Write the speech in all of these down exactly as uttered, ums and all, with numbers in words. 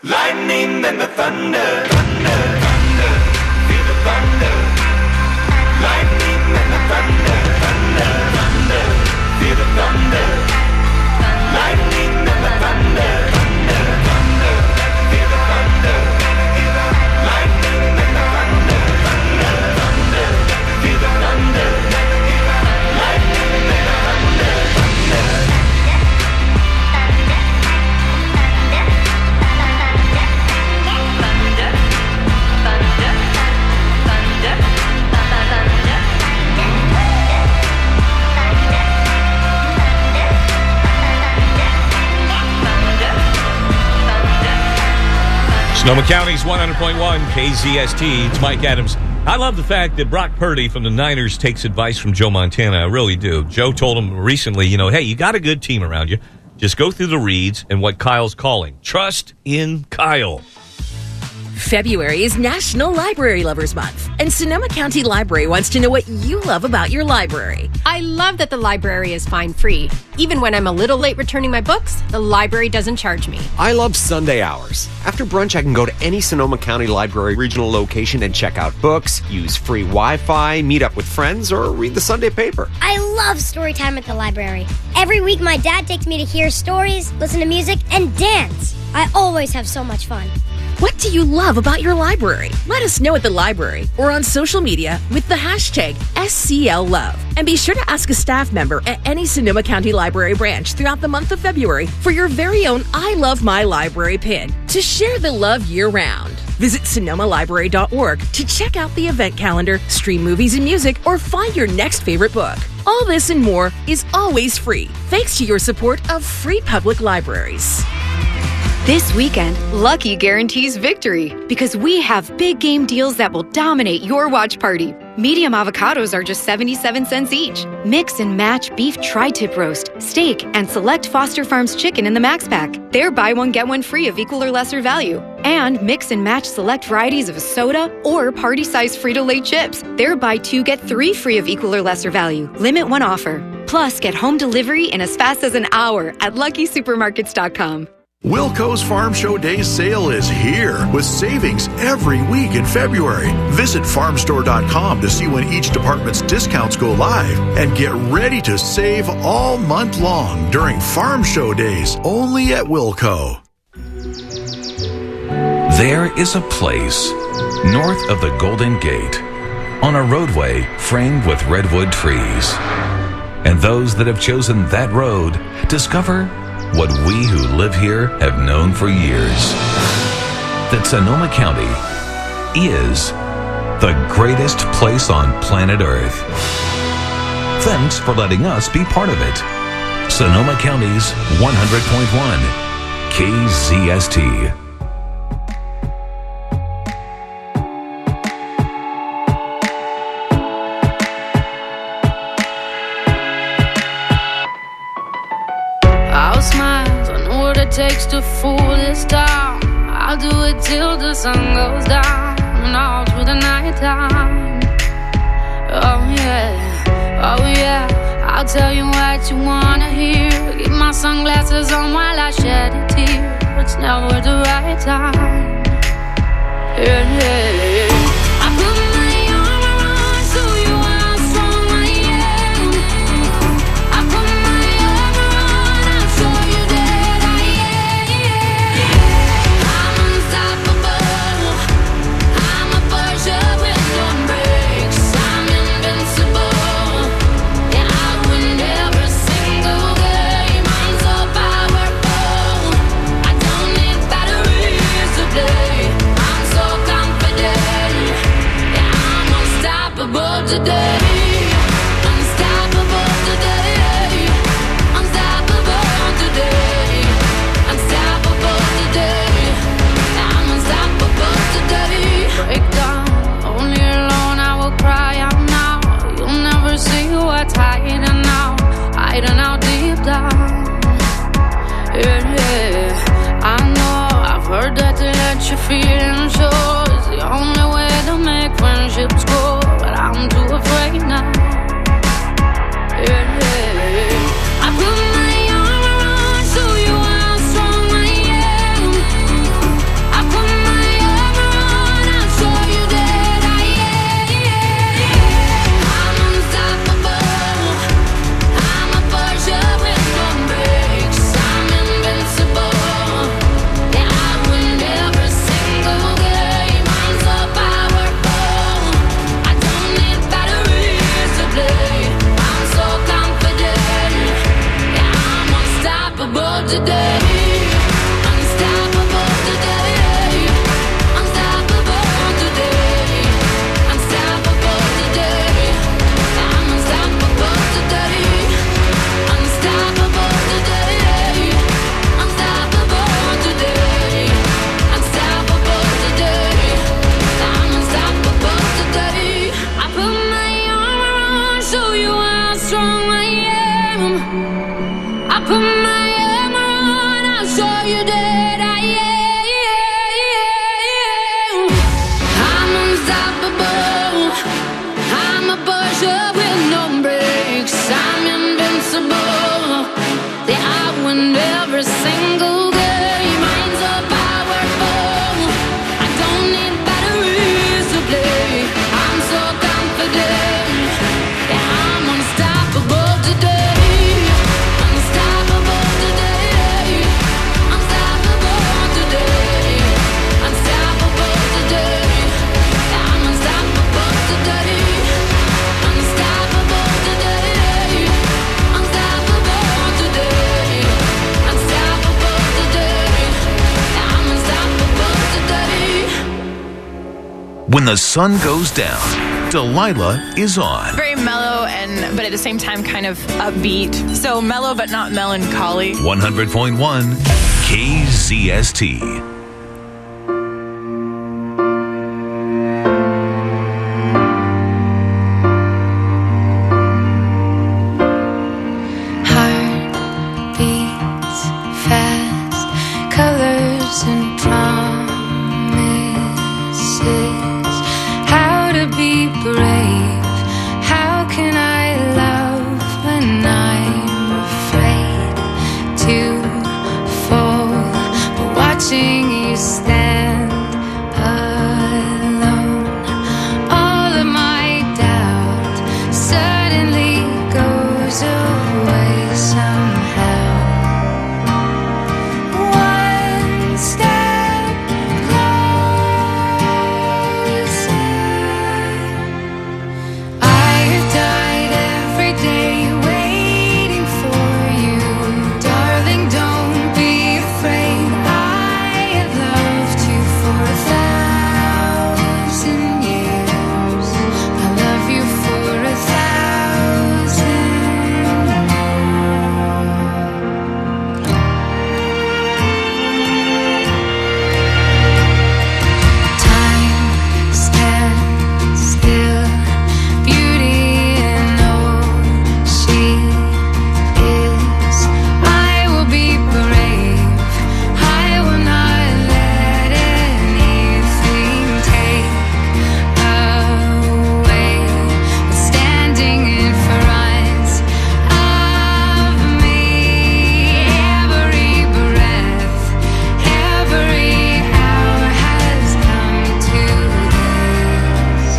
Lightning and the thunder, thunder, thunder, feel the thunder. Lightning and the thunder, thunder, thunder, feel the thunder. Lightning and the thunder, thunder, thunder, feel the thunder. Lightning and the thunder, thunder, thunder, feel the thunder. Lightning and the thunder, thunder. Sonoma County's one hundred point one K Z S T. It's Mike Adams. I love the fact that Brock Purdy from the Niners takes advice from Joe Montana. I really do. Joe told him recently, you know, hey, you got a good team around you. Just go through the reads and what Kyle's calling. Trust in Kyle. February is National Library Lovers Month, and Sonoma County Library wants to know what you love about your library. I love that the library is fine free. Even when I'm a little late returning my books, the library doesn't charge me. I love Sunday hours. After brunch, I can go to any Sonoma County Library regional location and check out books, use free Wi-Fi, meet up with friends, or read the Sunday paper. I love story time at the library. Every week, my dad takes me to hear stories, listen to music, and dance. I always have so much fun. What do you love about your library? Let us know at the library or on social media with the hashtag S C L Love. And be sure to ask a staff member at any Sonoma County Library branch throughout the month of February for your very own I Love My Library pin to share the love year-round. Visit Sonoma Library dot org to check out the event calendar, stream movies and music, or find your next favorite book. All this and more is always free, thanks to your support of free public libraries. This weekend, Lucky guarantees victory because we have big game deals that will dominate your watch party. Medium avocados are just seventy-seven cents each. Mix and match beef tri-tip roast, steak, and select Foster Farms chicken in the Max Pack. They're buy one, get one free of equal or lesser value. And mix and match select varieties of soda or party-size Frito-Lay chips. They're buy two, get three free of equal or lesser value. Limit one offer. Plus, get home delivery in as fast as an hour at lucky supermarkets dot com. Wilco's Farm Show Days sale is here with savings every week in February. Visit farm store dot com to see when each department's discounts go live and get ready to save all month long during Farm Show Days only at Wilco. There is a place north of the Golden Gate on a roadway framed with redwood trees. And those that have chosen that road discover what we who live here have known for years. That Sonoma County is the greatest place on planet Earth. Thanks for letting us be part of it. Sonoma County's one hundred point one K Z S T. Takes to fool this town. I'll do it till the sun goes down and all through the night time. Oh yeah, oh yeah, I'll tell you what you wanna hear. Keep my sunglasses on while I shed a tear. It's never the right time. Yeah, yeah, yeah. I put my arm around so you how strong I am. I put my arm around and show you that I am. I'm unstoppable. I'm a Porsche with no brakes. I'm invincible. Yeah, I win every single game. I'm so powerful. I don't need batteries today. I'm so confident. Yeah, I'm unstoppable today. Unstoppable today. Unstoppable today. Unstoppable today. I'm unstoppable today. Break down, only alone I will cry out now. You'll never see what's hiding out, hiding out deep down. Yeah, yeah. I know, I've heard that to let your feelings show is the only way to make friendships grow, but I'm too afraid now. Yeah, yeah. I put my arm around, show you how strong I am. When the sun goes down, Delilah is on. Very mellow, and but at the same time kind of upbeat. So mellow but not melancholy. one hundred point one K Z S T. Heart beats fast, colors and promises. How to be brave? How can I love when I'm afraid to fall? But watching you stand alone, all of my doubt suddenly goes away somehow. One step closer. I have died every day waiting for you. Darling, don't be afraid. I have loved you for a thousand years. I love you for a thousand more. Time stands still. Beauty and all she is. I will be brave. I will not let anything take away what's standing in front of me. Every breath, every hour has come to this.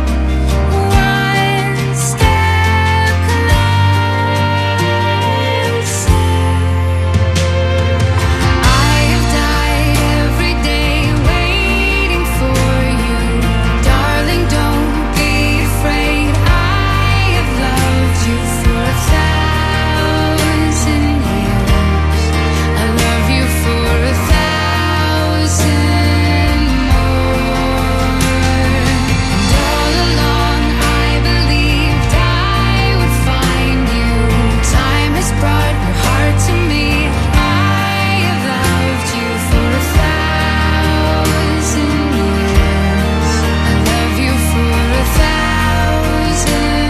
One step closer. I have died every day waiting for you. Darling, don't be afraid. I have loved you for a thousand years. I love you for a thousand more. And all along I believed I would find you. Time has brought your heart to me. I have loved you for a thousand years. I love you for a thousand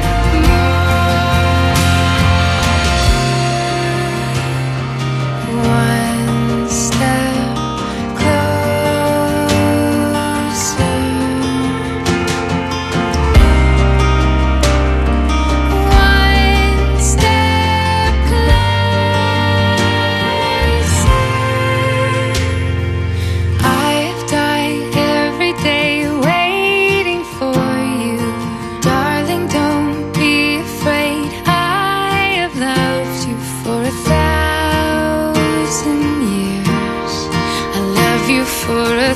more. One step closer. One step closer. I have died every day waiting for you. Darling, don't be afraid. I have loved you for a thousand years. I love you for a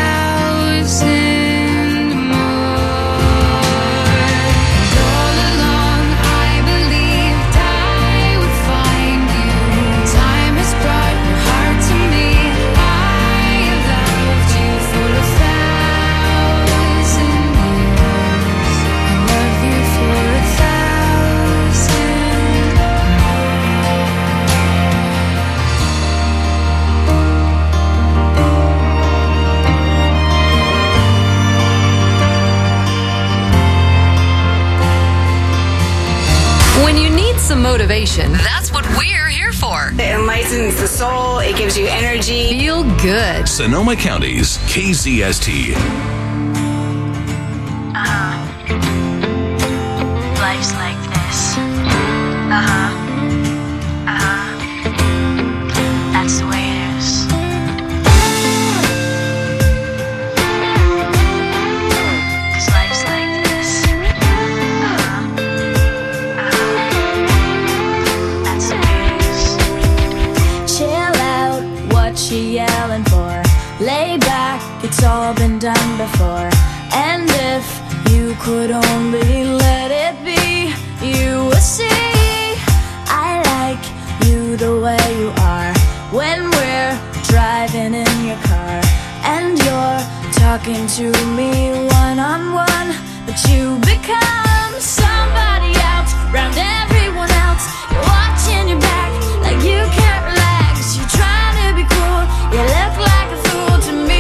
thousand more. And all along I believed I would find you. Time has brought your heart to me. I have loved you for a thousand years. I love you for a thousand When you need some motivation, that's what we're here for. It enlightens the soul. It gives you energy. Feel good. Sonoma County's K Z S T. Uh-huh. Life's like this. Uh-huh. Uh-huh. That's the way it is. 'Cause life's like this. Uh-huh. Uh-huh. That's the way it is. Chill out, what you yelling for? Lay back, it's all been done before. And if you could only let it be, you would see I like you the way you are. When we're driving in your car and you're talking talking to me one on one, but you become somebody else around everyone else. You're watching your back like you can't relax. You're trying to be cool, you look like a fool to me.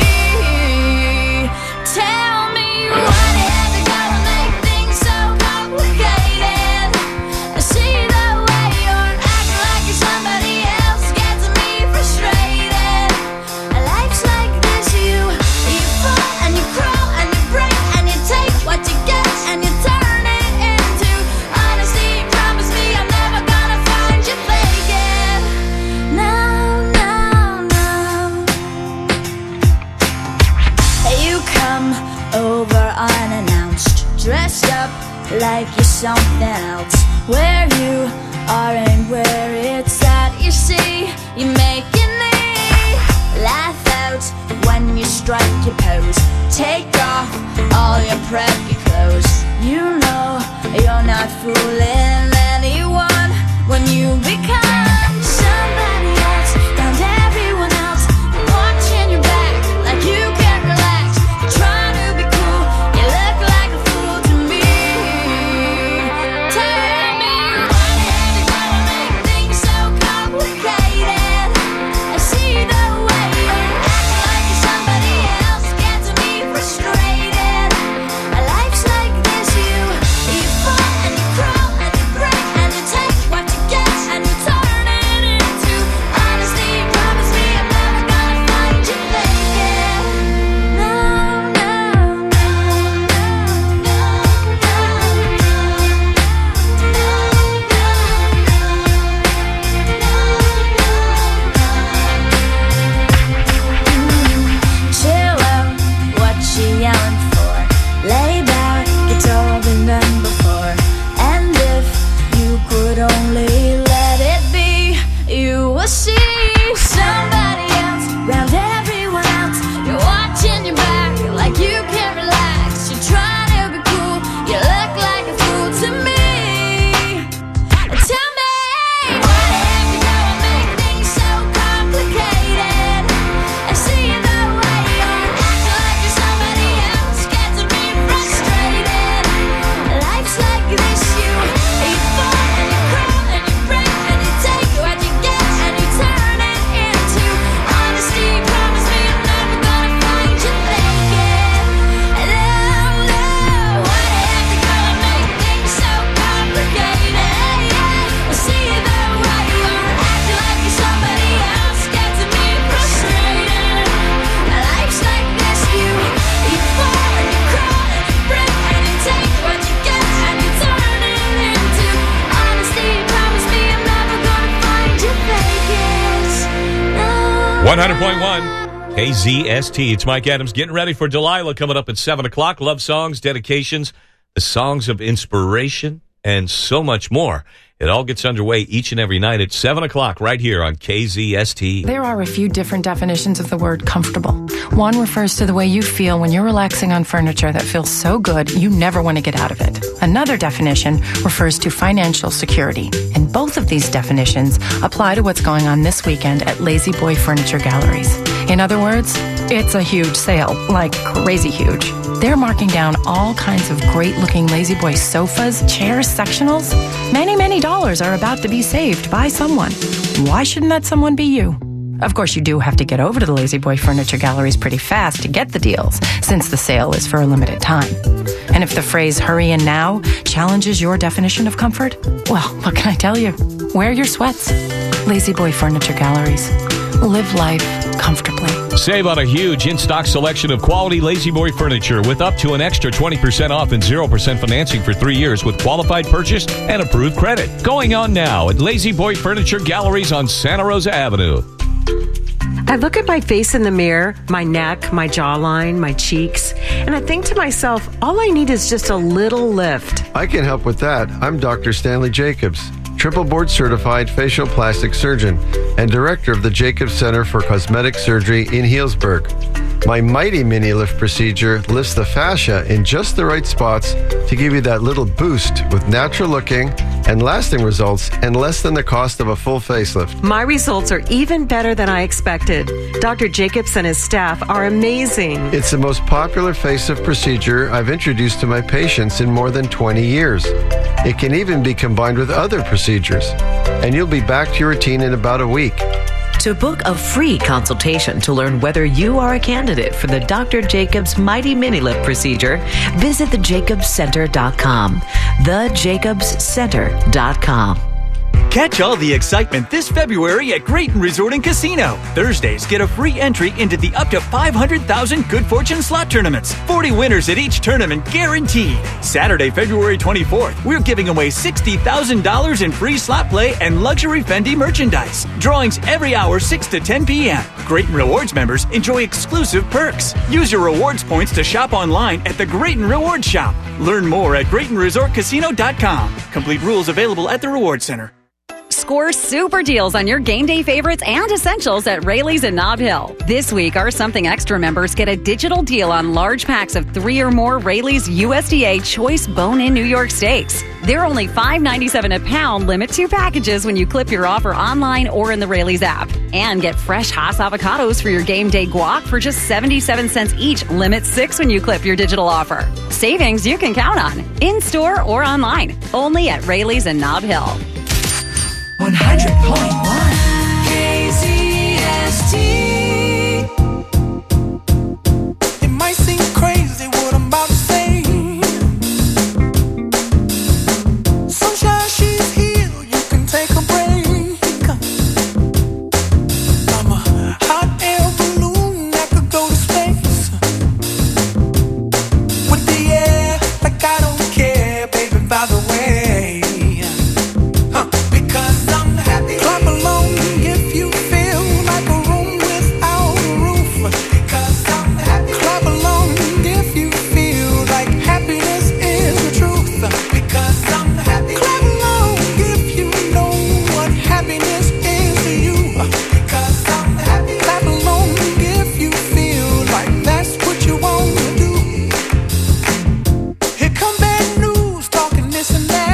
Tell me what had to go and make things so complicated. I see the way you're acting like you're somebody else gets me frustrated. Life's like this, you you fall and you crawl and you break and you take what you get and you turn it into honesty. Promise me I'm never gonna find you faking. No, no, no. You come over unannounced, dressed up like you're something else. Where you are and where it's at, you see, you're making me laugh out when you strike your pose. Take off all your preppy clothes. You know you're not fooling anyone when you become somebody else around everyone else. You're watching your back like you can't relax. You're trying to be cool, you look like a fool to me. Tell me what had to go and make things so complicated. I see the way you're acting like you're somebody else gets me frustrated. Life's like this, you you fall and you crawl and you break and you take what you get and you turn it into honesty. Promise me I'm never gonna find you faking. No, no, no, no, chill out, what you yelling for? Lay back, it's all been done before. And if you could only let it be, you will see somebody else around everyone else. You're watching your back like you can't relax. You're trying to be cool, you look like a fool to me. Tell me what had to go and make things so complicated. I see the way you're acting like you're somebody else gets me frustrated. Life's like this, you you fall and you crawl and you break and you take what you get and you turn it into honesty. Promise me I'm never gonna find you faking. No, no, what had to go and make things so complicated? I see the way you're acting like you're somebody else gets me frustrated. Life's like this, you you fall and you crawl and you break and you take what you get and you turn it into honesty. Promise me I'm never gonna find you faking. No. one hundred point one K Z S T. It's Mike Adams getting ready for Delilah coming up at seven o'clock. Love songs, dedications, the songs of inspiration, and so much more. It all gets underway each and every night at seven o'clock right here on K Z S T. There are a few different definitions of the word comfortable. One refers to the way you feel when you're relaxing on furniture that feels so good you never want to get out of it. Another definition refers to financial security. And both of these definitions apply to what's going on this weekend at Lazy Boy Furniture Galleries. In other words, it's a huge sale, like crazy huge. They're marking down all kinds of great-looking Lazy Boy sofas, chairs, sectionals. Many, many dollars are about to be saved by someone. Why shouldn't that someone be you? Of course, you do have to get over to the Lazy Boy Furniture Galleries pretty fast to get the deals, since the sale is for a limited time. And if the phrase hurry in now challenges your definition of comfort, well, what can I tell you? Wear your sweats. Lazy Boy Furniture Galleries. Live life comfortably. Save on a huge in-stock selection of quality Lazy Boy furniture with up to an extra twenty percent off and zero percent financing for three years with qualified purchase and approved credit. Going on now at Lazy Boy Furniture Galleries on Santa Rosa Avenue. I look at my face in the mirror, my neck, my jawline, my cheeks, and I think to myself, all I need is just a little lift. I can help with that. I'm Doctor Stanley Jacobs, triple board certified facial plastic surgeon and director of the Jacobs Center for Cosmetic Surgery in Healdsburg. My Mighty Mini Lift procedure lifts the fascia in just the right spots to give you that little boost with natural looking, and lasting results and less than the cost of a full facelift. My results are even better than I expected. Doctor Jacobs and his staff are amazing. It's the most popular facelift procedure I've introduced to my patients in more than twenty years. It can even be combined with other procedures, and you'll be back to your routine in about a week. To book a free consultation to learn whether you are a candidate for the Doctor Jacobs Mighty Mini Lift procedure, visit the jacobs center dot com. the jacobs center dot com. Catch all the excitement this February at Grayton Resort and Casino. Thursdays, get a free entry into the up to five hundred thousand Good Fortune slot tournaments. forty winners at each tournament guaranteed. Saturday, February twenty-fourth, we're giving away sixty thousand dollars in free slot play and luxury Fendi merchandise. Drawings every hour, six to ten p.m. Grayton Rewards members enjoy exclusive perks. Use your rewards points to shop online at the Grayton Rewards Shop. Learn more at Grayton Resort Casino dot com. Complete rules available at the Rewards Center. Score super deals on your game day favorites and essentials at Rayleigh's in Nob Hill. This week, our Something Extra members get a digital deal on large packs of three or more Rayleigh's U S D A Choice Bone-In New York Steaks. They're only five ninety-seven a pound, limit two packages when you clip your offer online or in the Rayleigh's app. And get fresh Haas avocados for your game day guac for just seventy-seven cents each, limit six when you clip your digital offer. Savings you can count on, in-store or online, only at Rayleigh's in Nob Hill. one hundred point one K Z S T. It might seem crazy what I'm about to say. Sunshine, she's here, you can take a break. I'm a hot air balloon that could go to space. With the air, like I don't care, baby, by the way. Clap along if you feel like a room without a roof. Because I'm happy. Clap along if you feel like happiness is the truth. Because I'm happy. Clap along if you know what happiness is to you. Because I'm happy. Clap along if you feel like that's what you want to do. Here come bad news, talking this and that.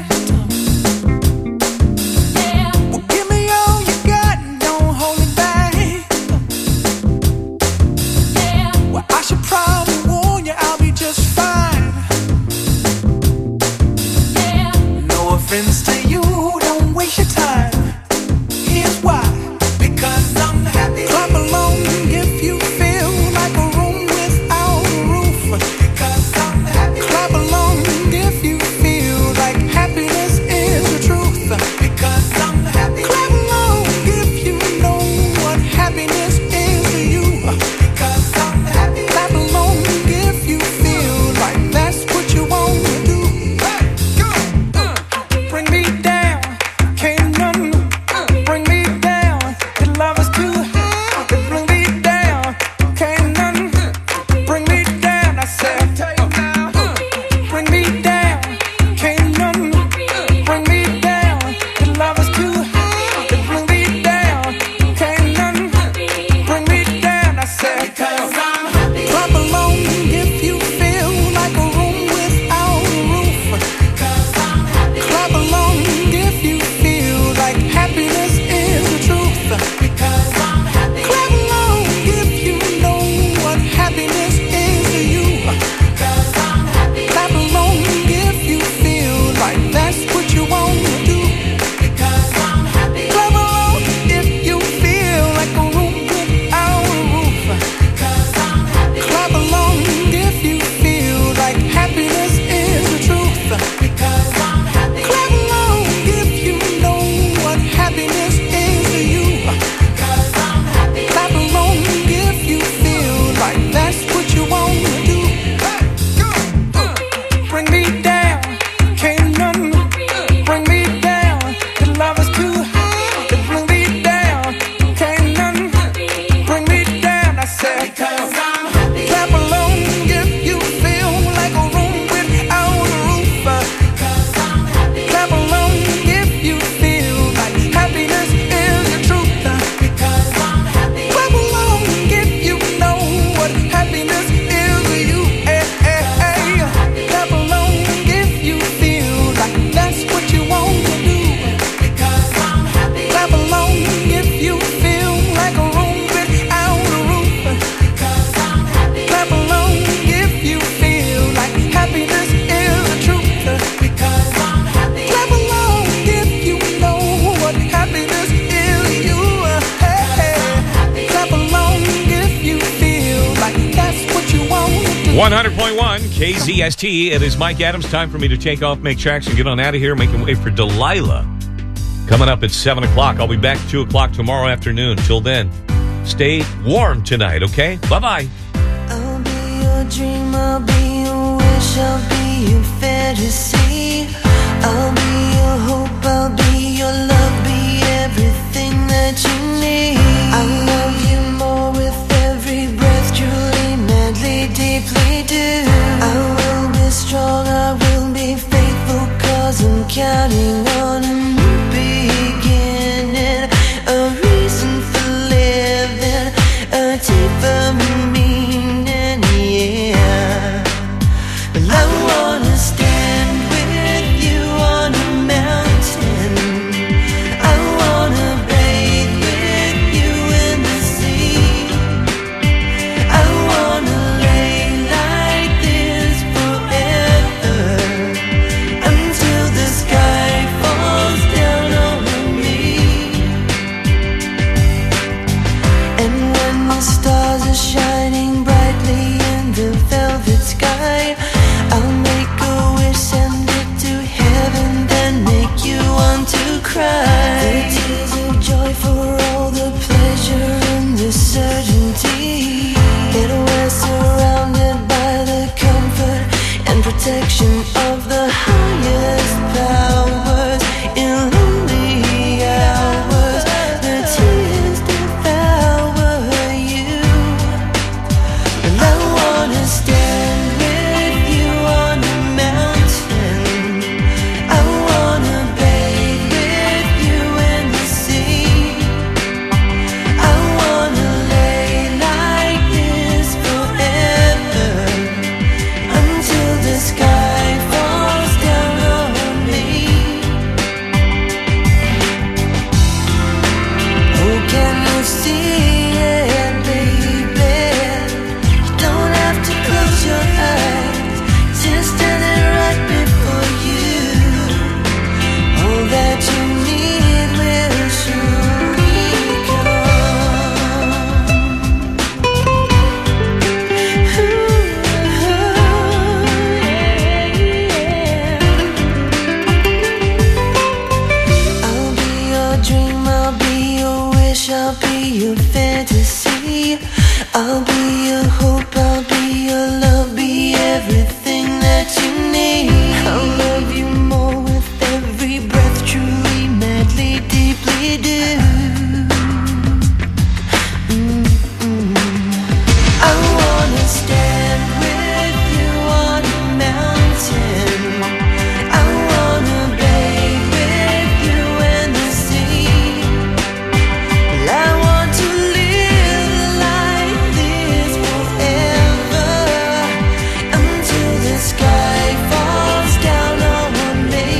Friends to you, don't waste your time. Here's why. Because I'm happy. Clap along if you feel like a room without a roof. Because I'm happy. Clap along if you feel like happiness is the truth. Because I'm happy. Clap along if you know what happiness is to you. Because I'm happy. Clap along if you feel like that's what you want to do. Bring me down, can't none bring me down. Your love is too high. Bring me down, can't none bring me down. I said, bring me down, can't none bring me down. Your love is too high. Bring me down, can't none bring me down. I said, because I'm happy. Clap along if you feel like a room without a roof. Because I'm happy. Clap along if you feel like happiness is the truth. Because I'm happy. Clap along if you know what happiness is to you. Because I'm happy. Clap along if you feel like that's what you want to do. Because I'm happy. Clap along if you feel like a room without a roof. Because one hundred point one K Z S T. It is Mike Adams. Time for me to take off, make tracks, and get on out of here, making way for Delilah. Coming up at seven o'clock. I'll be back at two o'clock tomorrow afternoon. Till then, stay warm tonight, okay? Bye-bye. I'll be your dream, I'll be your wish, I'll be your fantasy. I'll be your hope, I'll be your love, be everything that you need. I love you more with every breath, truly, madly, deeply do. I will be strong, I will be faithful, cause I'm counting on a new beginning, a reason for living, a deeper meaning, yeah. Well, I wanna stand with you on a mountain. I wanna bathe with you in the sea. I wanna lay like this forever, until the sky falls down on me. And when the stars are shining brightly in the velvet sky, I'll make a wish, send it to heaven, then make you want to cry. The tears of joy for all the pleasure and the certainty that we're surrounded by the comfort and protection of the highest powers. In lonely hours, the tears devour you. And I wanna stand with you on a mountain. I wanna bathe with you in the sea. I wanna lay like this forever, until the sky falls down on me. Oh, can you see it, baby? You don't have to close your eyes, just standing right before you. All that you need will surely I'll be your dream, I'll be your wish, I'll be your fantasy. I'll be your hope, I'll be your love, be everything that you need. I'll love you more with every breath, truly, madly, deeply do. Mm-mm. I wanna stand with you on a mountain. I wanna bathe with you in the sea. Well, I want to live like this forever, until the sky falls down on me.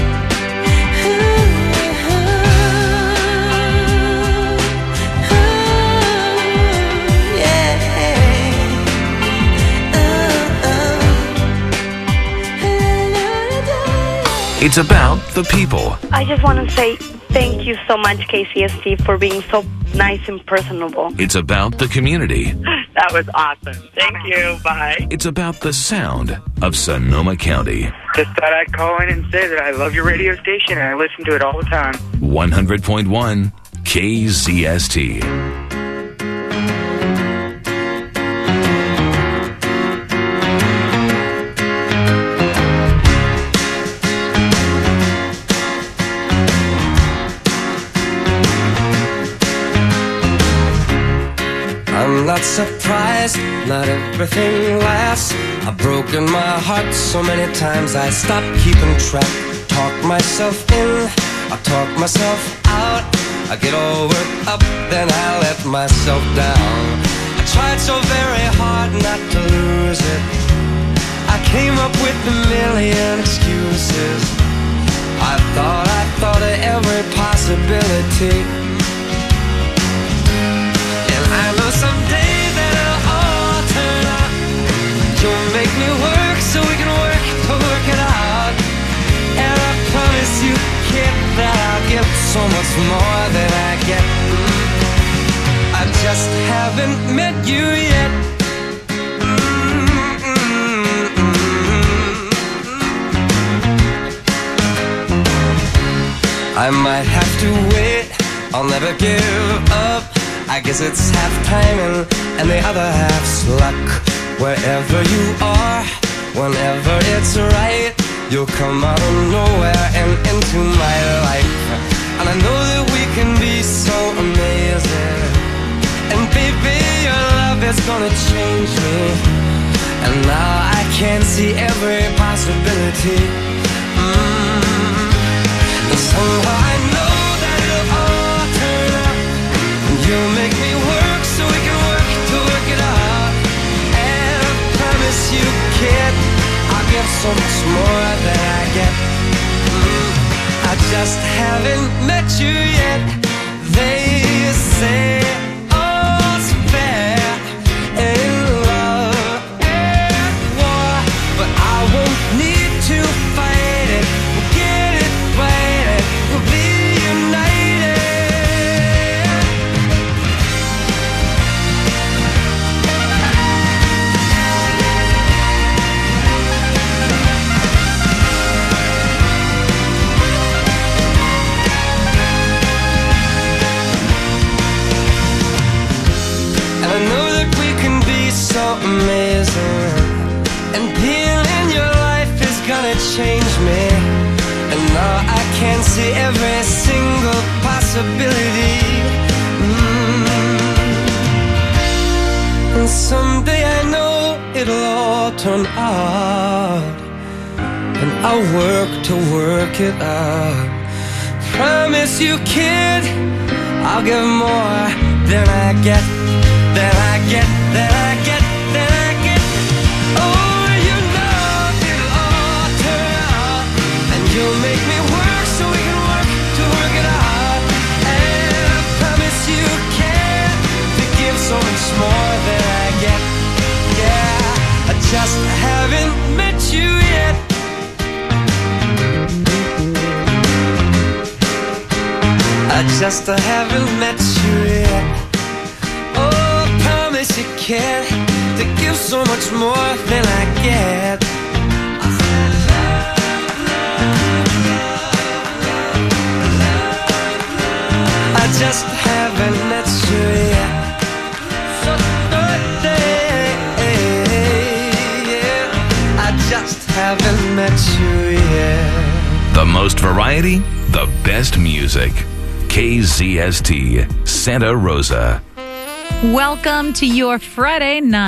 It's about the people. I just want to say thank you so much, K C S T, for being so nice and personable. It's about the community. That was awesome. Thank you. Bye. It's about the sound of Sonoma County. Just thought I'd call in and say that I love your radio station and I listen to it all the time. one hundred point one K Z S T. I'm not surprised, not everything lasts. I've broken my heart so many times I stopped keeping track. Talk myself in, I talk myself out. I get all worked up, then I let myself down. I tried so very hard not to lose it. I came up with a million excuses. I thought, I thought of every possibility. I know someday that it'll all turn out. You'll make me work so we can work to work it out. And I promise you, kid, that I'll give so much more than I get. I just haven't met you yet. Mm-hmm. I might have to wait, I'll never give up. I guess it's half timing and the other half's luck. Wherever you are, whenever it's right, you'll come out of nowhere and into my life. And I know that we can be so amazing. And baby, your love is gonna change me. And now I can see every possibility. Mm. And somehow I know that it'll all turn out. And you'll make me work so we can work to work it out. And I promise you, kid, I'll give so much more than I get. Mm. I just haven't met you yet. They say all's fair in love and war, but I won't need to fight it. We'll get it right, we'll be united. And I know that we can be so amazing. And being in your life is gonna change me. And now I can see every single possibility. Mm. And someday I know it'll all turn out. And I'll work to work it out. Promise you, kid, I'll give more than I get. That I get, that I get, that I get. Oh, you know it'll all turn out. And you'll make me work so we can work to work it out. And I promise you can to give so much more than I get. Yeah, I just haven't met you yet. I just haven't met you yet. You care to give so much more than I get. I just haven't met you yet. So birthday, yeah. I just haven't met you yet. The most variety, the best music. K Z S T, Santa Rosa. Welcome to your Friday night.